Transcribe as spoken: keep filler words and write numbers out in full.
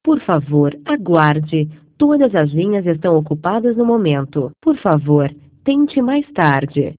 Por favor, aguarde. Todas as linhas estão ocupadas no momento. Por favor, tente mais tarde.